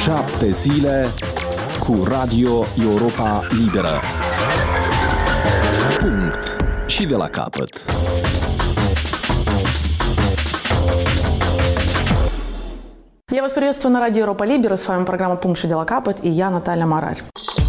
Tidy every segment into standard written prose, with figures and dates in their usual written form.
7 zile cu Radio Europa Liberă. Punct. Și de la capăt. Я вас приветствую на радио Европа Либера. С вами программа «Пункт и дела капот» и я, Наталья Марарь.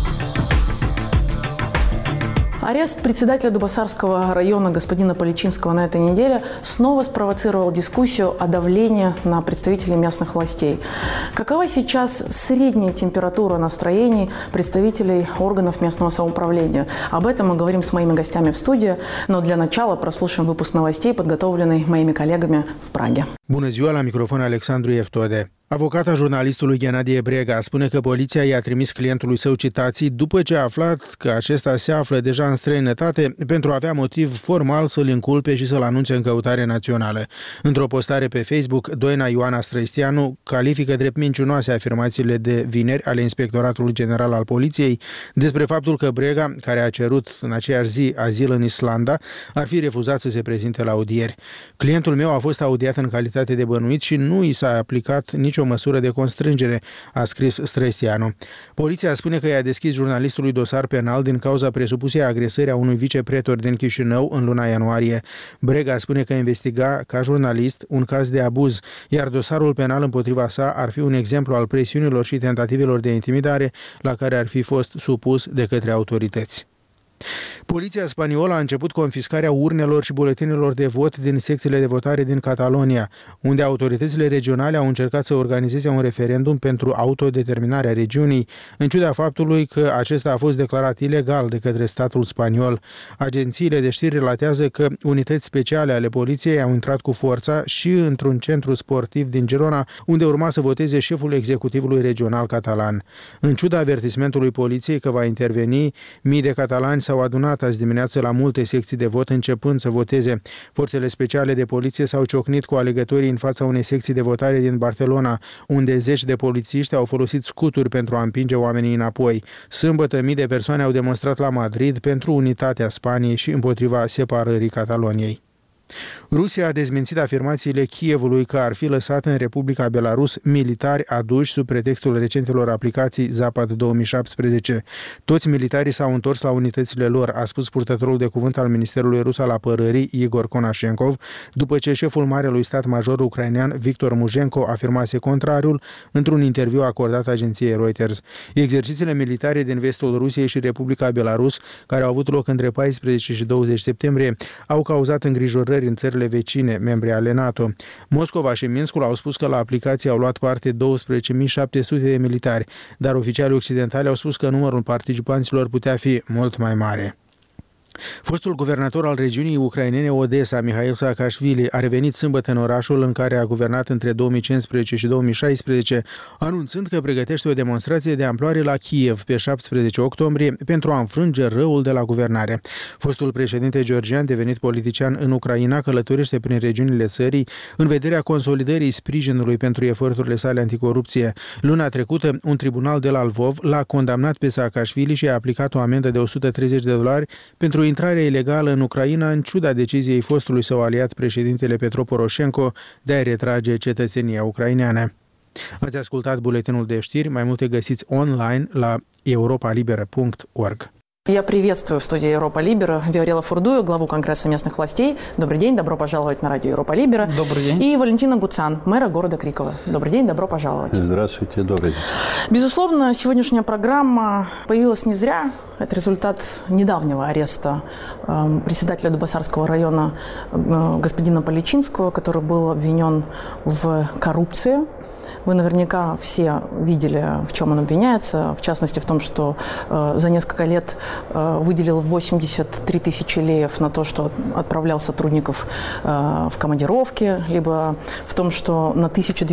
Арест председателя Дубасарского района господина Поличинского на этой неделе снова спровоцировал дискуссию о давлении на представителей местных властей. Какова сейчас средняя температура настроений представителей органов местного самоуправления? Об этом мы говорим с моими гостями в студии, но для начала прослушаем выпуск новостей, подготовленный моими коллегами в Праге. Bună ziua, la microfon Alexandru Eftode. Avocata jurnalistului Ghenadie Brega spune că poliția i-a trimis clientului său citații după ce a aflat că acesta se află deja în străinătate pentru a avea motiv formal să-l inculpe și să-l anunțe în căutare națională. Într-o postare pe Facebook, Doina Ioana Străistianu califică drept mincinoase afirmațiile de vineri ale Inspectoratului General al Poliției despre faptul că Brega, care a cerut în aceeași zi azil în Islanda, ar fi refuzat să se prezinte la audieri. Clientul meu a fost audiat în calitate de bănuit și nu i s-a aplicat nicio măsură de constrângere, a scris Străistianu. Poliția spune că i-a deschis jurnalistului dosar penal din cauza presupusei agresări a unui vicepretor din Chișinău în luna ianuarie. Brega spune că investiga ca jurnalist un caz de abuz, iar dosarul penal împotriva sa ar fi un exemplu al presiunilor și tentativelor de intimidare la care ar fi fost supus de către autorități. Poliția spaniolă a început confiscarea urnelor și buletinelor de vot din secțiile de votare din Catalonia, unde autoritățile regionale au încercat să organizeze un referendum pentru autodeterminarea regiunii, în ciuda faptului că acesta a fost declarat ilegal de către statul spaniol. Agențiile de știri relatează că unități speciale ale poliției au intrat cu forța și într-un centru sportiv din Girona, unde urma să voteze șeful executivului regional catalan. În ciuda avertismentului poliției că va interveni, mii de catalani s-au adunat azi dimineață la multe secții de vot începând să voteze. Forțele speciale de poliție s-au ciocnit cu alegătorii în fața unei secții de votare din Barcelona, unde zeci de polițiști au folosit scuturi pentru a împinge oamenii înapoi. Sâmbătă, mii de persoane au demonstrat la Madrid pentru unitatea Spaniei și împotriva separării Cataloniei. Rusia a dezmințit afirmațiile Kievului că ar fi lăsat în Republica Belarus militari aduși sub pretextul recentelor aplicații Zapad 2017. Toți militarii s-au întors la unitățile lor, a spus purtătorul de cuvânt al Ministerului Rus al Apărării, Igor Konashenkov, după ce șeful Marelui Stat Major ucrainean Victor Mujenko afirmase contrariul într-un interviu acordat agenției Reuters. Exercițiile militare din vestul Rusiei și Republica Belarus, care au avut loc între 14 și 20 septembrie, au cauzat îngrijorări în țările vecine, membre ale NATO. Moscova și Minskul au spus că la aplicații au luat parte 12.700 de militari, dar oficialii occidentali au spus că numărul participanților putea fi mult mai mare. Fostul guvernator al regiunii ucrainene Odessa, Mihail Saakashvili, a revenit sâmbătă în orașul în care a guvernat între 2015 și 2016, anunțând că pregătește o demonstrație de amploare la Kiev pe 17 octombrie pentru a înfrânge răul de la guvernare. Fostul președinte georgian, devenit politician în Ucraina, călătorește prin regiunile țării în vederea consolidării sprijinului pentru eforturile sale anticorupție. Luna trecută, un tribunal de la Lvov l-a condamnat pe Saakashvili și a aplicat o amendă de $130 pentru intrarea ilegală în Ucraina, în ciuda deciziei fostului său aliat, președintele Petro Poroșenko, de a retrage cetățenia ucraineană. Ați ascultat buletinul de știri, mai multe găsiți online la europalibera.org. Я приветствую в студии Европа Либера Виорела Фурдую, главу Конгресса местных властей. Добрый день, добро пожаловать на радио Европа Либера. Добрый день. И Валентина Гуцан, мэра города Крикова. Добрый день, добро пожаловать. Здравствуйте, добрый день. Безусловно, сегодняшняя программа появилась не зря. Это результат недавнего ареста председателя Дубасарского района господина Поличинского, который был обвинен в коррупции. Вы наверняка все видели, в чем он обвиняется, в частности в том, что за несколько лет выделил 83 тысячи леев на то, что отправлял сотрудников в командировки, либо в том, что на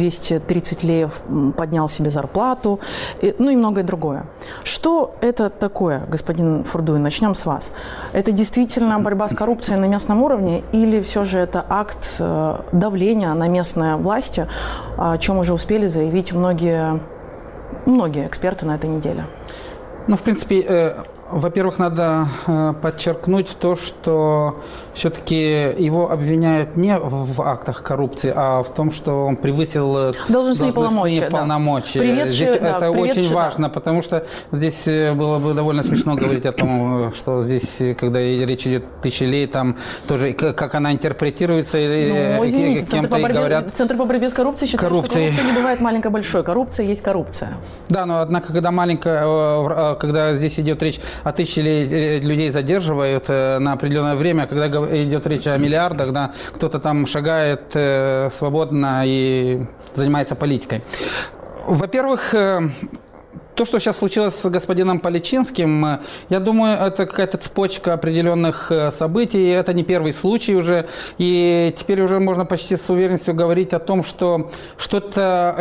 1230 леев поднял себе зарплату, ну и многое другое. Что это такое, господин Фурдуй? Начнем с вас. Это действительно борьба с коррупцией на местном уровне или все же это акт давления на местные власти, о чем уже успели заявить многие эксперты на этой неделе? Ну, в принципе, Во-первых, надо подчеркнуть то, что все-таки его обвиняют не в актах коррупции, а в том, что он превысил должностные полномочия. Здесь это очень важно, потому что здесь было бы довольно смешно говорить о том, что здесь, когда речь идет о 1000 лей, там тоже, как она интерпретируется, кем-то и говорят... Центр по борьбе с коррупцией считает, что коррупция не бывает маленькой-большой. Коррупция есть коррупция. Да, но однако, когда здесь идет речь о 1000 людей задерживают на определенное время, когда идет речь о миллиардах, да, кто-то там шагает свободно и занимается политикой. Во-первых, то, что сейчас случилось с господином Поличинским, я думаю, это какая-то цепочка определенных событий. Это не первый случай уже. И теперь уже можно почти с уверенностью говорить о том, что что-то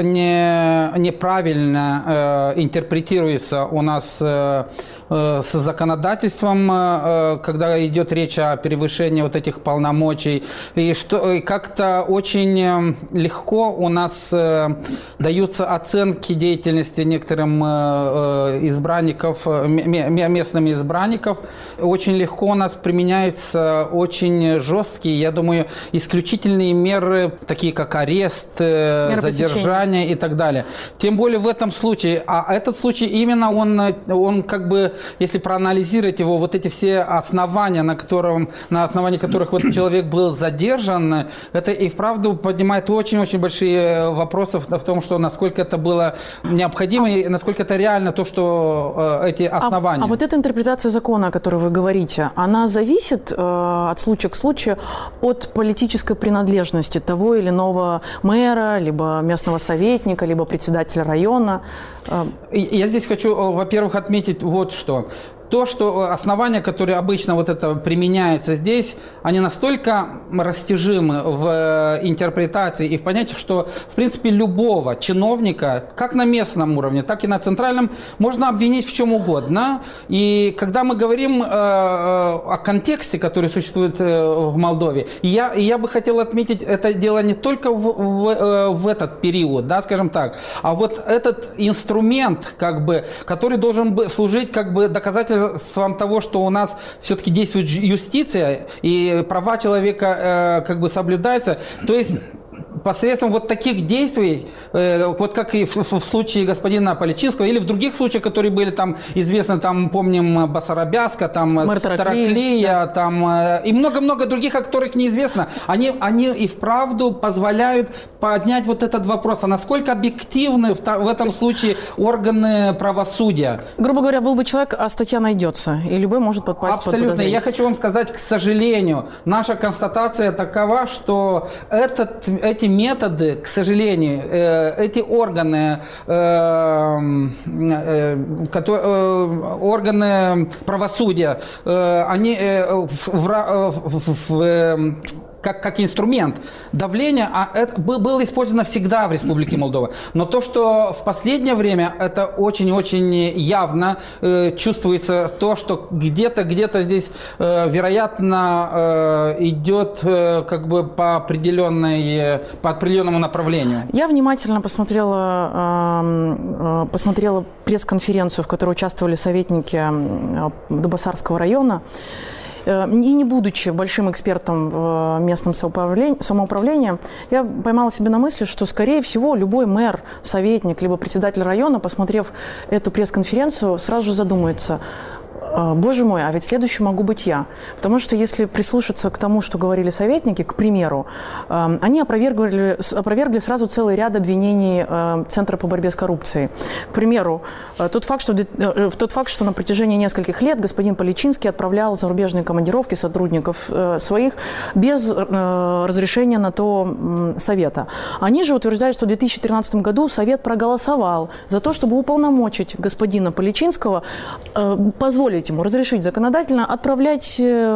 неправильно интерпретируется у нас с законодательством, когда идет речь о превышении вот этих полномочий. И что как-то очень легко у нас даются оценки деятельности некоторым избранников, местными избранников. Очень легко у нас применяются очень жесткие, я думаю, исключительные меры, такие как арест, задержание и так далее. Тем более в этом случае. А этот случай именно он как бы, если проанализировать его, вот эти все основания, на основании которых вот человек был задержан, это и вправду поднимает очень-очень большие вопросы в том, что насколько это было необходимо и насколько это реально то, что эти основания. А вот эта интерпретация закона, о которой вы говорите, она зависит от случая к случаю от политической принадлежности того или иного мэра, либо местного советника, либо председателя района? Я здесь хочу, во-первых, отметить вот что. То, что основания, которые обычно вот это применяются здесь, они настолько растяжимы в интерпретации и в понятии, что, в принципе, любого чиновника, как на местном уровне, так и на центральном, можно обвинить в чем угодно. И когда мы говорим о контексте, который существует в Молдове, я бы хотел отметить, это дело не только в этот период, да, скажем так, а вот этот инструмент, как бы, который должен служить как бы доказательством того, что у нас все-таки действует юстиция и права человека как бы соблюдаются. То есть посредством вот таких действий, вот как и в случае господина Поличинского, или в других случаях, которые были там известны, там, помним, Басарабяска, там, Тараклия, там, и много-много других, о которых неизвестно, они и вправду позволяют поднять вот этот вопрос, а насколько объективны в этом случае органы правосудия? Грубо говоря, был бы человек, а статья найдется, и любой может подпасть под подозрение. Абсолютно. Я хочу вам сказать, к сожалению, наша констатация такова, что эти методы, к сожалению, эти органы, органы правосудия, они как инструмент давления, это было использовано всегда в Республике Молдова. Но то, что в последнее время это очень-очень явно чувствуется, то, что где-то здесь, вероятно, идет как бы по определенному направлению. Я внимательно посмотрела пресс-конференцию, в которой участвовали советники Дубасарского района. И не будучи большим экспертом в местном самоуправлении, я поймала себя на мысли, что, скорее всего, любой мэр, советник, либо председатель района, посмотрев эту пресс-конференцию, сразу же задумается: боже мой, а ведь следующим могу быть я. Потому что если прислушаться к тому, что говорили советники, к примеру, они опровергли сразу целый ряд обвинений Центра по борьбе с коррупцией. К примеру, тот факт, что на протяжении нескольких лет господин Поличинский отправлял зарубежные командировки сотрудников своих без разрешения на то совета. Они же утверждают, что в 2013 году совет проголосовал за то, чтобы уполномочить господина Поличинского, позволить ему разрешить законодательно отправлять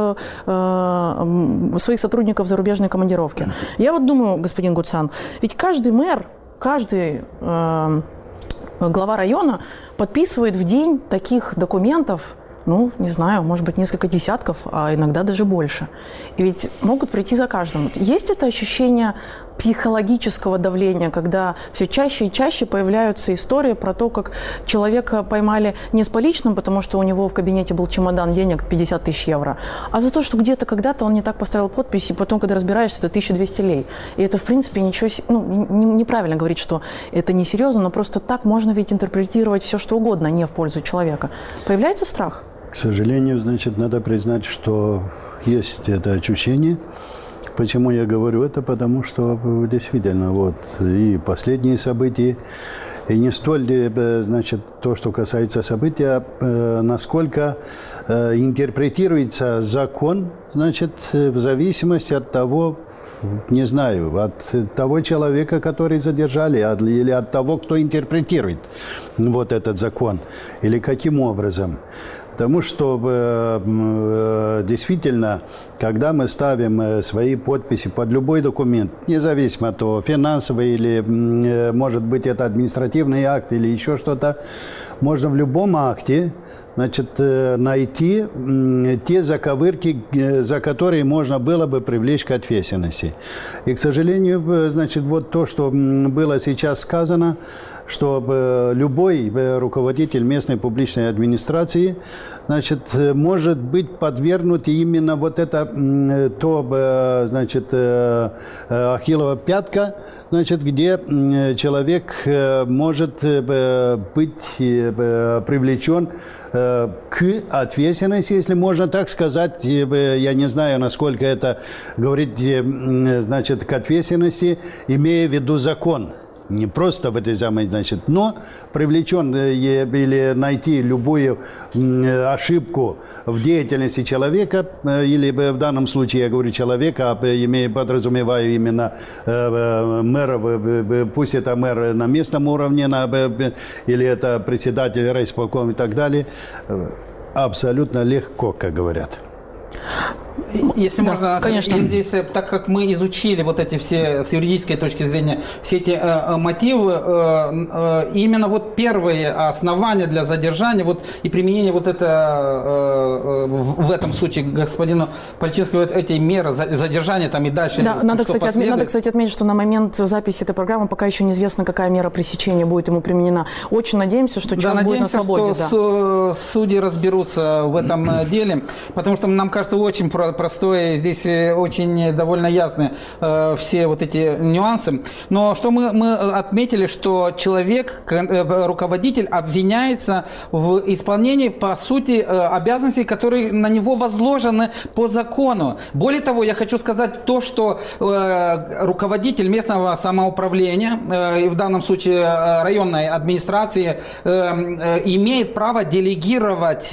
своих сотрудников в зарубежные командировки. Я вот думаю, господин Гуцан, ведь каждый мэр, каждый глава района подписывает в день таких документов, ну, не знаю, может быть, несколько десятков, а иногда даже больше. И ведь могут прийти за каждым. Есть это ощущение психологического давления, когда все чаще и чаще появляются истории про то, как человека поймали не с поличным, потому что у него в кабинете был чемодан денег 50 тысяч евро, а за то, что где-то когда-то он не так поставил подпись, и потом, когда разбираешься, это 1200 лей. И это, в принципе, ничего... неправильно говорить, что это несерьезно, но просто так можно ведь интерпретировать все, что угодно, не в пользу человека. Появляется страх? К сожалению, значит, надо признать, что есть это ощущение. Почему я говорю это? Потому что действительно вот и последние события, и не столь, значит, то, что касается события, насколько интерпретируется закон, значит, в зависимости от того, не знаю, от того человека, который задержали, или от того, кто интерпретирует вот этот закон, или каким образом. Потому что действительно, когда мы ставим свои подписи под любой документ, независимо от того, финансовый или, может быть, это административный акт или еще что-то, можно в любом акте, значит, найти те заковырки, за которые можно было бы привлечь к ответственности. И, к сожалению, значит, вот то, что было сейчас сказано, что любой руководитель местной публичной администрации, значит, может быть подвергнут именно вот это, то, значит, ахиллова пятка, значит, где человек может быть привлечен к ответственности, если можно так сказать. Я не знаю, насколько это говорит, значит, к ответственности, имея в виду закон. Не просто в этой самой, значит, но привлечен или найти любую ошибку в деятельности человека, или в данном случае я говорю человека, подразумеваю именно мэра, пусть это мэр на местном уровне, или это председатель райисполкома и так далее, абсолютно легко, как говорят. Если да, можно, конечно. Здесь, так как мы изучили вот эти все, с юридической точки зрения, все эти мотивы, именно вот первые основания для задержания вот, и применения вот это, в этом случае господину Пальчинскому, вот эти меры задержания там и дальше. Да, надо, кстати, отметить, что на момент записи этой программы пока еще неизвестно, какая мера пресечения будет ему применена. Очень надеемся, что человек будет на свободе. Что судьи разберутся в этом деле, потому что нам кажется очень простое, здесь очень довольно ясны все вот эти нюансы. Но что мы отметили, что человек, руководитель, обвиняется в исполнении, по сути, обязанностей, которые на него возложены по закону. Более того, я хочу сказать то, что руководитель местного самоуправления, в данном случае районной администрации, имеет право делегировать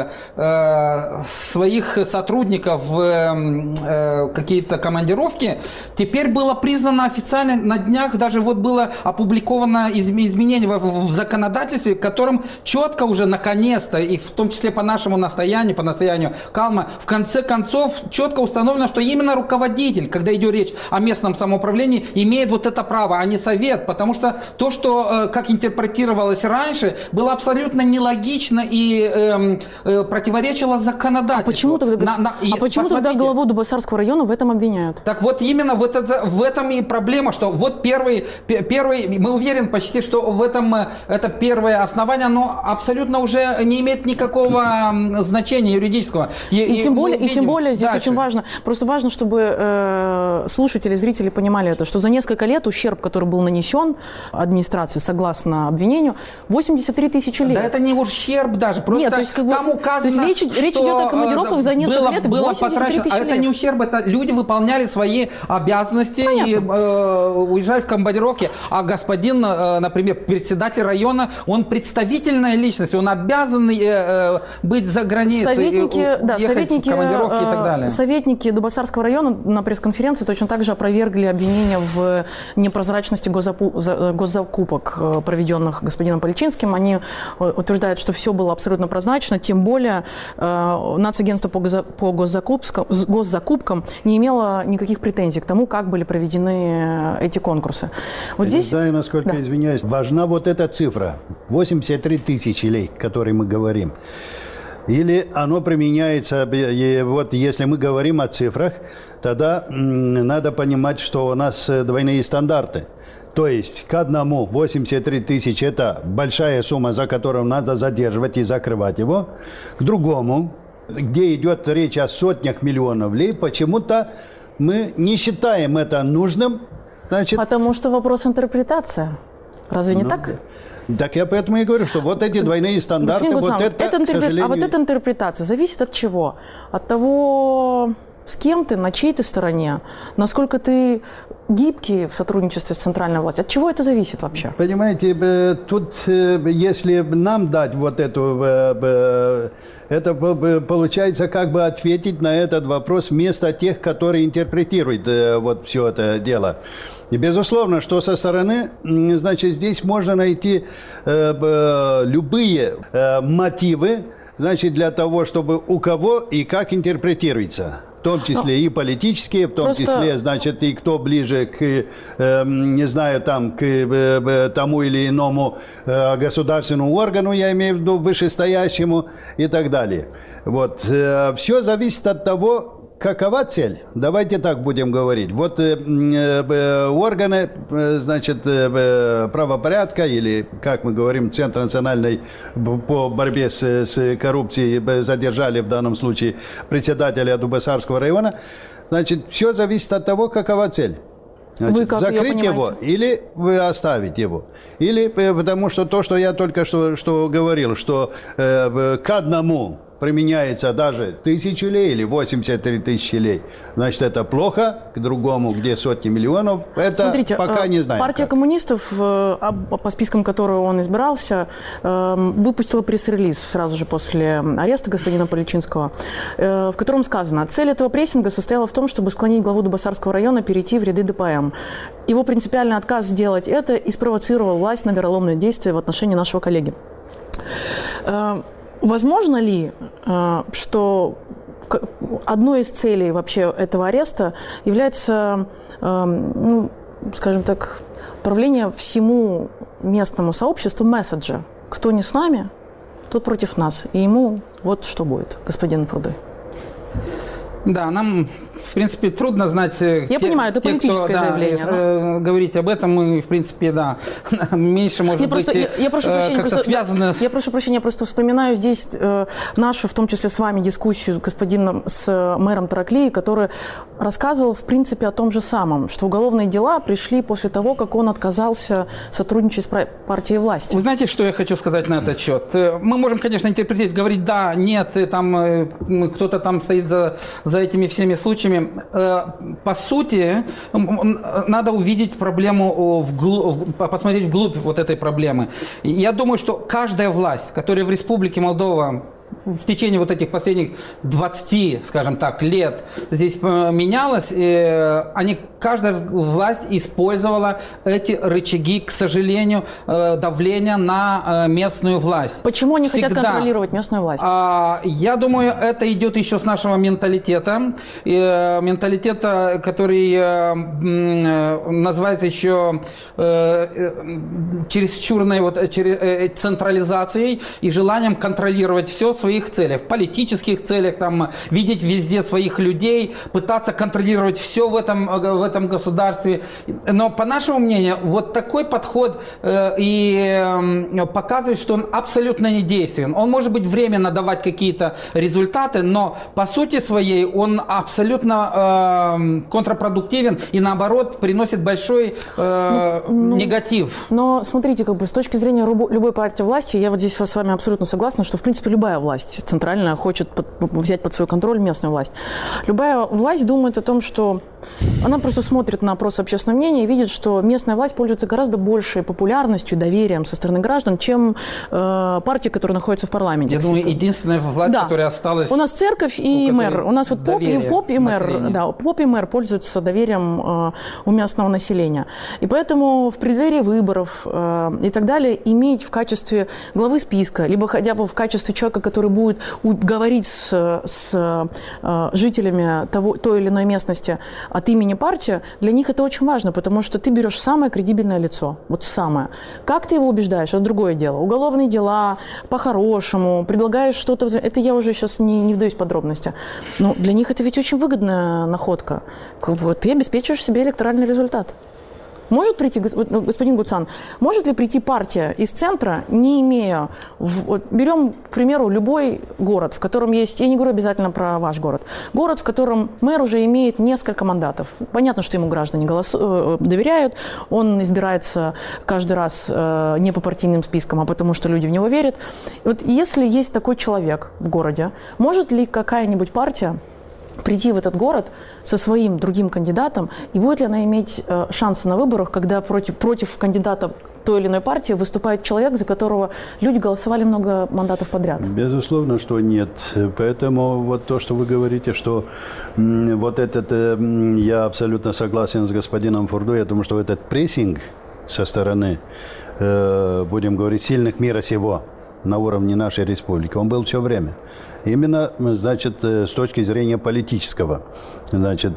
своих сотрудников в какие-то командировки, теперь было признано официально на днях, даже вот было опубликовано изменение в законодательстве, которым четко уже наконец-то, и в том числе по нашему настоянию, по настоянию Калма, в конце концов четко установлено, что именно руководитель, когда идет речь о местном самоуправлении, имеет вот это право, а не совет, потому что то, что как интерпретировалось раньше, было абсолютно нелогично и противоречило законодательству. Почему тогда главу Дубасарского района в этом обвиняют? Так вот именно в этом и проблема, что вот первый, мы уверены почти, что в этом это первое основание, оно абсолютно уже не имеет никакого значения юридического. И тем более здесь дальше. Очень важно, просто важно, чтобы слушатели, зрители понимали это, что за несколько лет ущерб, который был нанесен администрации, согласно обвинению, 83 тысячи лет. Да это не ущерб даже, просто нет, то есть, там указано, речь идет о командировках за несколько лет, было потрачено, а это не ущерб, это люди выполняли свои обязанности. Понятно. И уезжали в командировки. А господин, например, председатель района, он представительная личность, он обязан быть за границей, ехать в командировки и так далее. Советники Дубасарского района на пресс-конференции точно так же опровергли обвинения в непрозрачности госзакупок, проведенных господином Пальчинским. Они утверждают, что все было абсолютно прозрачно, тем более Нацагентство по госзакупкам не имело никаких претензий к тому, как были проведены эти конкурсы. Вот я здесь... не знаю, насколько, извиняюсь, важна вот эта цифра, 83 тысячи лей, о которой мы говорим. или оно применяется, и вот если мы говорим о цифрах, тогда надо понимать, что у нас двойные стандарты. То есть к одному 83 тысячи – это большая сумма, за которую надо задерживать и закрывать его. К другому, где идет речь о сотнях миллионов лей, почему-то мы не считаем это нужным. Значит, потому что вопрос интерпретации. Разве не так? Так я поэтому и говорю, что вот эти двойные стандарты, вот это, к сожалению... А вот эта интерпретация зависит от чего? От того, с кем ты, на чьей ты стороне, насколько ты гибкий в сотрудничестве с центральной властью. От чего это зависит вообще? Понимаете, тут, если нам дать вот эту... Это получается как бы ответить на этот вопрос вместо тех, которые интерпретируют вот все это дело. И безусловно, что со стороны, значит, здесь можно найти любые мотивы, значит, для того, чтобы у кого и как интерпретируется. В том числе и политические, в том числе, значит, и кто ближе к, не знаю, там, к тому или иному государственному органу, я имею в виду вышестоящему и так далее. Вот. Все зависит от того, какова цель? Давайте так будем говорить. Вот органы, значит, правопорядка, или, как мы говорим, Центр национальной по борьбе с коррупцией задержали в данном случае председателя Дубасарского района. Значит, все зависит от того, какова цель. Значит, закрыть его или вы оставить его. Или потому что то, что я только что говорил, что к одному применяется даже 1000 лей или 83 тысячи лей. Значит, это плохо. К другому, где сотни миллионов, это смотрите, пока не знаем. Партия коммунистов, по спискам которой он избирался, выпустила пресс-релиз сразу же после ареста господина Поличинского, в котором сказано: цель этого прессинга состояла в том, чтобы склонить главу Дубасарского района перейти в ряды ДПМ. Его принципиальный отказ сделать это и спровоцировал власть на вероломные действия в отношении нашего коллеги. Возможно ли, что одной из целей вообще этого ареста является, ну, скажем так, отправление всему местному сообществу месседжа: кто не с нами, тот против нас. И ему вот что будет, господин Фрудой. Да, нам, в принципе, трудно знать... Я понимаю, это политическое заявление. Да, говорить об этом мы, в принципе, да, меньше, может быть, как-то связано... Я прошу прощения, просто вспоминаю здесь нашу, в том числе с вами, дискуссию с господином, с мэром Тараклии, который рассказывал, в принципе, о том же самом, что уголовные дела пришли после того, как он отказался сотрудничать с партией власти. Вы знаете, что я хочу сказать на этот счет? Мы можем, конечно, интерпретировать, говорить да, нет, там кто-то там стоит за этими всеми случаями. По сути, надо увидеть проблему, посмотреть вглубь вот этой проблемы. Я думаю, что каждая власть, которая в Республике Молдова в течение вот этих последних 20, скажем так, лет здесь менялась, каждая власть использовала эти рычаги, к сожалению, давления на местную власть. Почему они хотят контролировать местную власть? Я думаю, это идет еще с нашего менталитета. Менталитета, который называется еще чересчурной централизацией и желанием контролировать все в своих целях, в политических целях, там, видеть везде своих людей, пытаться контролировать все в этом государстве. Но, по нашему мнению, вот такой подход и показывает, что он абсолютно не действенен. Он может быть временно давать какие-то результаты, но по сути своей он абсолютно контрпродуктивен и, наоборот, приносит большой негатив. Но смотрите, как бы с точки зрения любой партии власти, я вот здесь с вами абсолютно согласна, что, в принципе, любая власть центральная хочет взять под свой контроль местную власть. Любая власть думает о том, что она просто смотрит на опрос общественного мнения и видит, что местная власть пользуется гораздо большей популярностью, доверием со стороны граждан, чем партии, которые находятся в парламенте. Я думаю, единственная власть, которая осталась... У нас церковь и мэр. У нас вот поп и мэр. Да, поп и мэр пользуются доверием у местного населения. И поэтому в преддверии выборов и так далее иметь в качестве главы списка, либо хотя бы в качестве человека, который который будет говорить с жителями той или иной местности от имени партии, для них это очень важно, потому что ты берешь самое кредибельное лицо, вот самое. Как ты его убеждаешь, это другое дело. Уголовные дела, по-хорошему, предлагаешь что-то, это я уже сейчас не вдаюсь в подробности. Но для них это ведь очень выгодная находка. Ты обеспечиваешь себе электоральный результат. Может прийти, господин Гуцан, может ли прийти партия из центра, не имея... берем, к примеру, любой город, в котором есть... Я не говорю обязательно про ваш город. Город, в котором мэр уже имеет несколько мандатов. Понятно, что ему граждане доверяют. Он избирается каждый раз не по партийным спискам, а потому что люди в него верят. И вот если есть такой человек в городе, может ли какая-нибудь партия прийти в этот город со своим другим кандидатом, и будет ли она иметь шансы на выборах, когда против кандидата той или иной партии выступает человек, за которого люди голосовали много мандатов подряд? Безусловно, что нет. Поэтому вот то, что вы говорите, что вот этот, я абсолютно согласен с господином Фурдой, я думаю, что этот прессинг со стороны, будем говорить, сильных мира сего на уровне нашей республики, он был все время. Именно, значит, с точки зрения политического. Значит,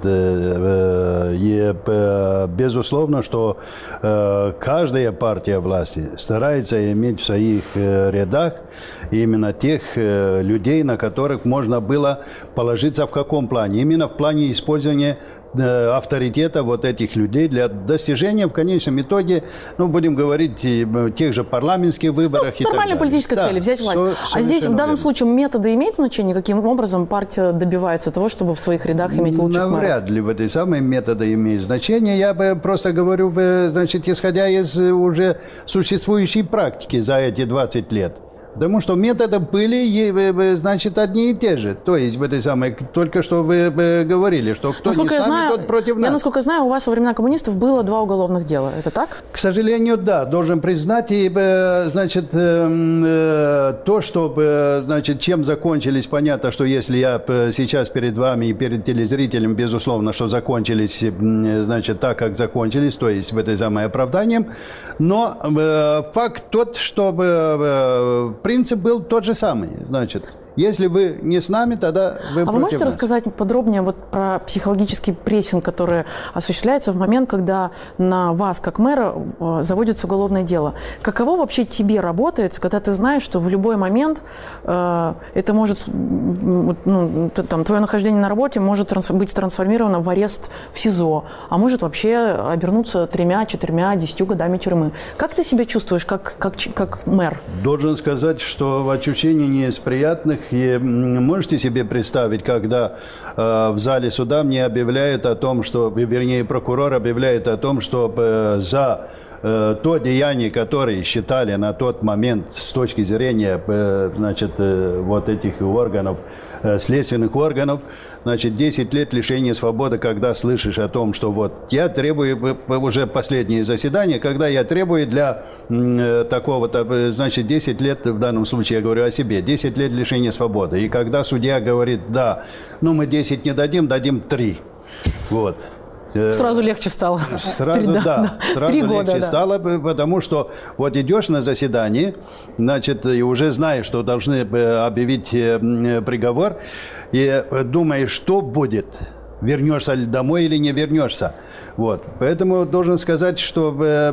безусловно, что каждая партия власти старается иметь в своих рядах именно тех людей, на которых можно было положиться в каком плане? Именно в плане использования авторитета вот этих людей для достижения в конечном итоге, ну, будем говорить, тех же парламентских выборах и так далее. Нормальной политической цели, взять власть. А здесь в данном случае методы имеют значение? Каким образом партия добивается того, чтобы в своих рядах иметь лучших мэров? Навряд ли в этой самой методы имеют значение. Я бы просто говорю, значит, исходя из уже существующей практики за эти 20 лет. Потому что методы были, значит, одни и те же. То есть, в этой самой, только что вы говорили, что кто не с нами, тот против нас. Я, насколько знаю, у вас во времена коммунистов было 2 уголовных дела. Это так? К сожалению, да. Должен признать, и, значит, то, что, значит, чем закончились, понятно, что если я сейчас перед вами и перед телезрителем, безусловно, что закончились, значит, так, как закончились, то есть, в этой самой оправданием. Но факт тот, что принцип был тот же самый, значит. Если вы не с нами, тогда вы против нас. Вы можете рассказать подробнее вот про психологический прессинг, который осуществляется в момент, когда на вас, как мэра, заводится уголовное дело? Каково вообще тебе работает, когда ты знаешь, что в любой момент это может, ну, там, твое нахождение на работе может быть трансформировано в арест в СИЗО, а может вообще обернуться 3, 4, 10 годами тюрьмы? Как ты себя чувствуешь как мэр? Должен сказать, что ощущение не из приятных. И можете себе представить, когда в зале суда мне объявляют о том, что, вернее, прокурор объявляет о том, что за то деяние, которое считали на тот момент с точки зрения, значит, вот этих органов, следственных органов, значит, 10 лет лишения свободы, когда слышишь о том, что вот я требую, уже последнее заседание, когда я требую для такого-то, значит, 10 лет, в данном случае я говорю о себе, 10 лет лишения свободы. И когда судья говорит, да, ну мы 10 не дадим, дадим 3. Вот. Сразу легче стало. Сразу легче стало, потому что вот идешь на заседание, значит, и уже знаешь, что должны объявить приговор, и думаешь, что будет. Вернешься ли домой или не вернешься. Вот. Поэтому должен сказать, что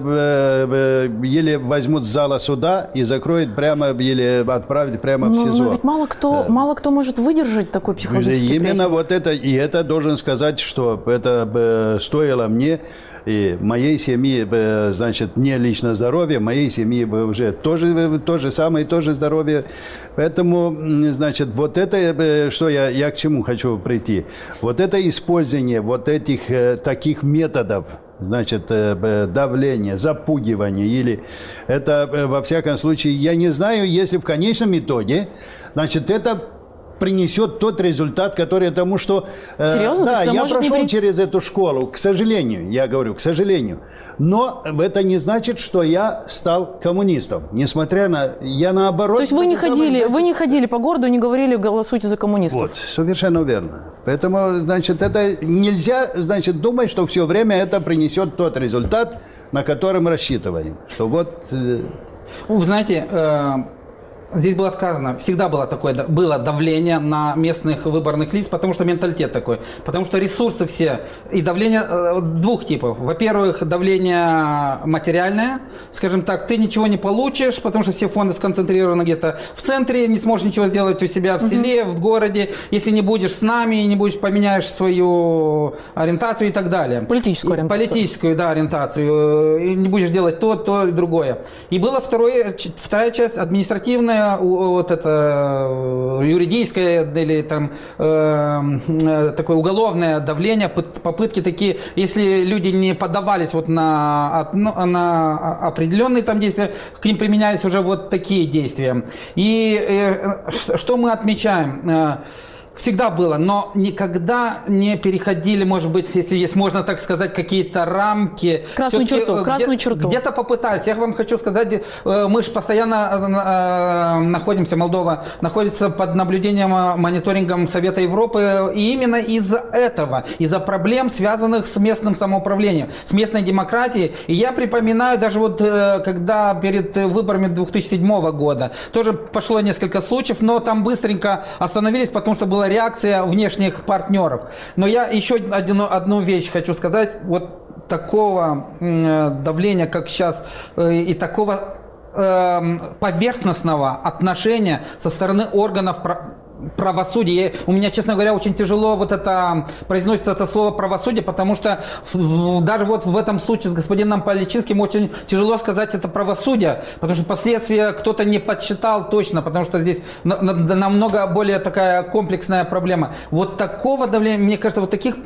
или возьмут с зала суда и закроют прямо, или отправят прямо в СИЗО. Но ведь мало кто может выдержать такой психологический прессинг. Именно вот это, и это должен сказать, что это стоило мне и моей семьи, значит, не лично здоровье, моей семьи уже тоже то же самое, тоже здоровье. Поэтому, значит, вот это, что я к чему хочу прийти. Вот это использование вот этих таких методов, значит, давление, запугивание, или это, во всяком случае, я не знаю, если в конечном итоге, значит, это принесет тот результат, который тому, что... Серьезно? Да, я прошел через эту школу, к сожалению, я говорю, к сожалению. Но это не значит, что я стал коммунистом. Несмотря на... Я наоборот... То есть вы не ходили по городу и не говорили, голосуйте за коммунистов? Вот, совершенно верно. Поэтому, значит, это нельзя, значит, думать, что все время это принесет тот результат, на который мы рассчитываем. Что вот... Вы знаете... Здесь было сказано, всегда было давление на местных выборных лиц, потому что менталитет такой, потому что ресурсы все, и давление двух типов. Во-первых, давление материальное, скажем так, ты ничего не получишь, потому что все фонды сконцентрированы где-то в центре, не сможешь ничего сделать у себя в селе, в городе, если не будешь с нами, не будешь, поменяешь свою ориентацию и так далее. Политическую ориентацию. Политическую, да, ориентацию, и не будешь делать то и другое. И была вторая часть, административная, вот это юридическое или там такое уголовное давление, попытки такие, если люди не поддавались вот на определенные там действия, к ним применялись уже вот такие действия. И что мы отмечаем? Всегда было, но никогда не переходили, может быть, если можно так сказать, какие-то рамки. Красную черту. Где-то попытались. Я вам хочу сказать, мы же постоянно находимся, Молдова находится под наблюдением, мониторингом Совета Европы. И именно из-за этого, из-за проблем, связанных с местным самоуправлением, с местной демократией. И я припоминаю, даже вот когда перед выборами 2007 года, тоже пошло несколько случаев, но там быстренько остановились, потому что была реакция внешних партнеров. Но я еще одну вещь хочу сказать. Вот такого давления, как сейчас, и такого поверхностного отношения со стороны органов правосудия. У меня, честно говоря, очень тяжело произносится это слово правосудие, потому что даже вот в этом случае с господином Паличинским очень тяжело сказать это правосудие, потому что последствия кто-то не подсчитал точно, потому что здесь намного более такая комплексная проблема. Вот такого давления, мне кажется, вот таких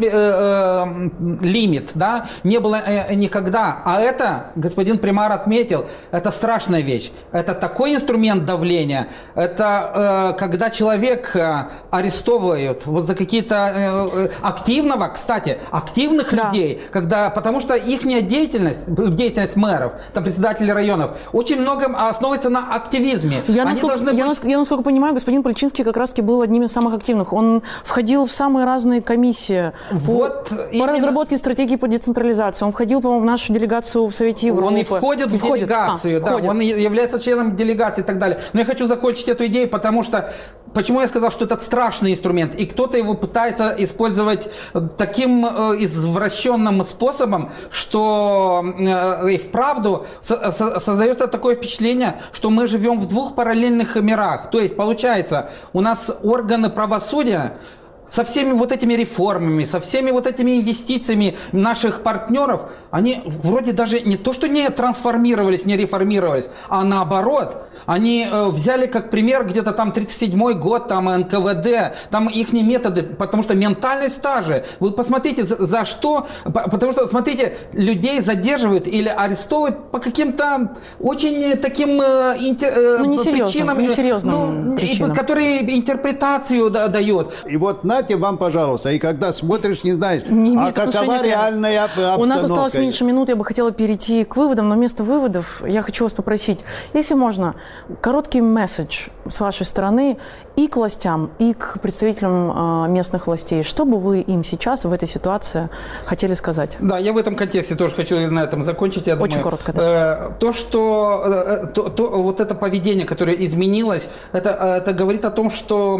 лимит, да, не было никогда. А это, господин примар отметил, это страшная вещь. Это такой инструмент давления, это когда человек арестовывают вот за какие-то активных людей, потому что их деятельность мэров, там председателей районов, очень много основывается на активизме. Я, насколько понимаю, господин Паличинский как раз-таки был одним из самых активных. Он входил в самые разные комиссии по разработке стратегии по децентрализации. Он входил, по-моему, в нашу делегацию в Совете Европы. Он и входит в делегацию, он является членом делегации и так далее. Но я хочу закончить эту идею, почему я сказал, что это страшный инструмент, и кто-то его пытается использовать таким извращенным способом, что и вправду создается такое впечатление, что мы живем в двух параллельных мирах. То есть, получается, у нас органы правосудия со всеми вот этими реформами, со всеми вот этими инвестициями наших партнеров, они вроде даже не то, что не трансформировались, не реформировались, а наоборот, они взяли как пример где-то там 37-й год, там НКВД, там их методы, потому что ментальность та же. Вы посмотрите, за что, потому что, смотрите, людей задерживают или арестовывают по каким-то очень таким причинам, которые интерпретацию дают. И вот нате вам, пожалуйста, и когда смотришь, не знаешь, какова реальная обстановка. У нас осталось меньше минут, я бы хотела перейти к выводам, но вместо выводов я хочу вас попросить, если можно, короткий месседж с вашей стороны и к властям, и к представителям местных властей. Что бы вы им сейчас в этой ситуации хотели сказать? Да, я в этом контексте тоже хочу на этом закончить. Я очень думаю, коротко. Да. Вот это поведение, которое изменилось, это говорит о том, что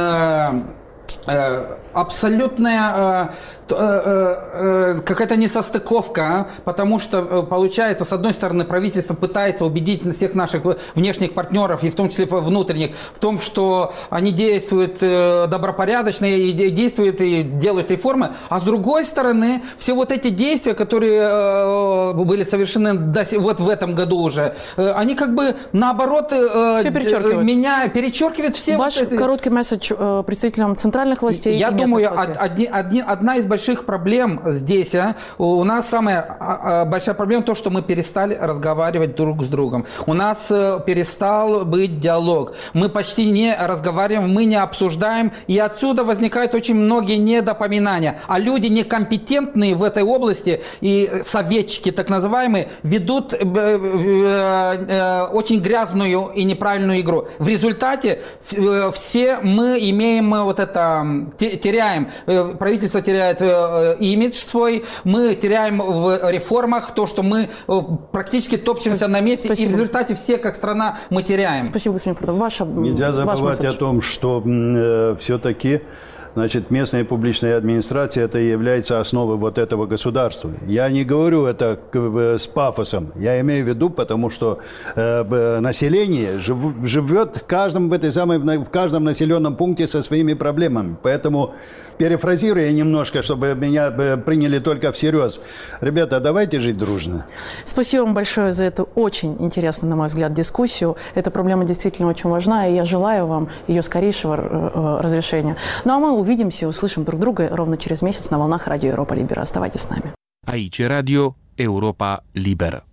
абсолютная какая-то несостыковка, потому что, получается, с одной стороны, правительство пытается убедить всех наших внешних партнеров, и в том числе внутренних, в том, что они действуют добропорядочно и действуют и делают реформы, а с другой стороны, все вот эти действия, которые были совершены вот в этом году уже, они как бы наоборот перечеркивают все. Ваш короткий месседж представителям центральных властей. Я думаю, одна из больших проблем здесь, у нас самая большая проблема то, что мы перестали разговаривать друг с другом. У нас перестал быть диалог. Мы почти не разговариваем, мы не обсуждаем, и отсюда возникают очень многие недопоминания. А люди некомпетентные в этой области и советчики так называемые ведут очень грязную и неправильную игру. В результате все мы имеем вот это теряем, правительство теряет имидж свой, мы теряем в реформах то, что мы практически топчемся на месте, Спасибо. и в результате все, как страна, мы теряем. Спасибо, господин Фуртов. Нельзя забывать о том, что все-таки местная публичная администрация это является основой вот этого государства. Я не говорю это с пафосом. Я имею в виду, потому что население живет в каждом населенном пункте со своими проблемами. Поэтому, перефразируя немножко, чтобы меня приняли только всерьез. Ребята, давайте жить дружно. Спасибо вам большое за эту очень интересную, на мой взгляд, дискуссию. Эта проблема действительно очень важна, и я желаю вам ее скорейшего разрешения. Ну а мы увидимся и услышим друг друга ровно через месяц на волнах Радио Европа Либера. Оставайтесь с нами. Aici Radio Europa Liberă.